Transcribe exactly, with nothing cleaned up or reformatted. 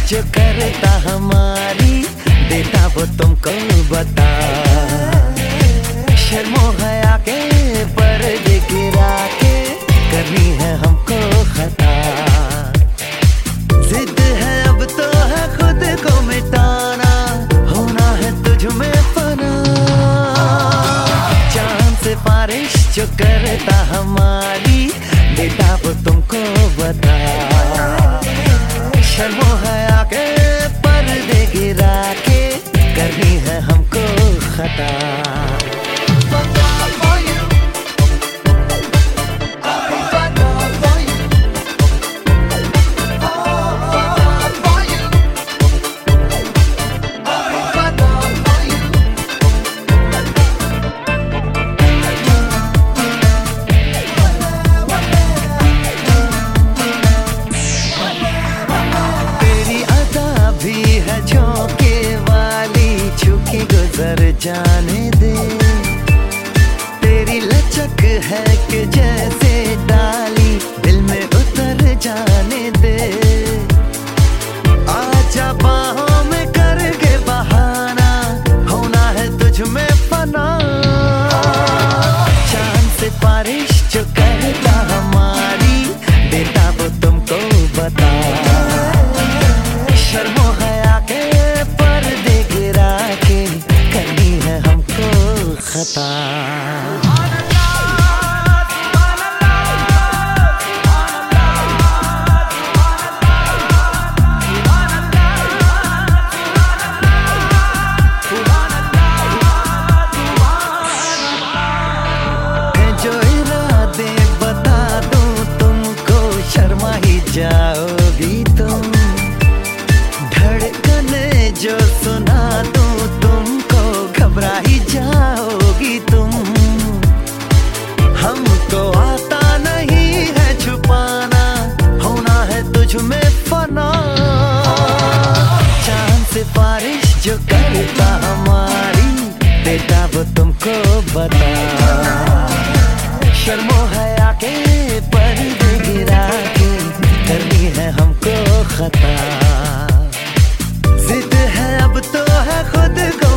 जो करता हमारी, देता वो तुमको बता। शर्मो हया के पर्दे गिरा के करनी है हमको खता। जिद है अब तो है खुद को मिटाना, होना है तुझ में फना। चांद से बारिश जो करता हमारी, देता वो तुमको बता। शर्मो हया के पर्दे गिरा के करनी है हमको खता। झोंके वाली छुकी गुजर जाने दे, तेरी लचक है कि जैसे डाली दिल में उतर जाने दे। आजा बाहों में करके बहाना, होना है तुझ में फना। चांद से बारिश जो करता हमारी, देता वो तुमको बता। शर्मो हया के पर्दे गिरा के करनी है हमको खता। जो इरादे बता दूं तुमको, शर्मा ही जाओगी तुम। धड़कने जो सुना दूं तुमको, घबरा ही जाओगी तुम। हमको आता नहीं है छुपाना, होना है तुझ में फना। चांद से बारिश जो करता हमारी, देता वो तुमको बता। शर्मो हया के पर्दे गिरा के करनी है हमको खता। जिद है अब तो है खुद को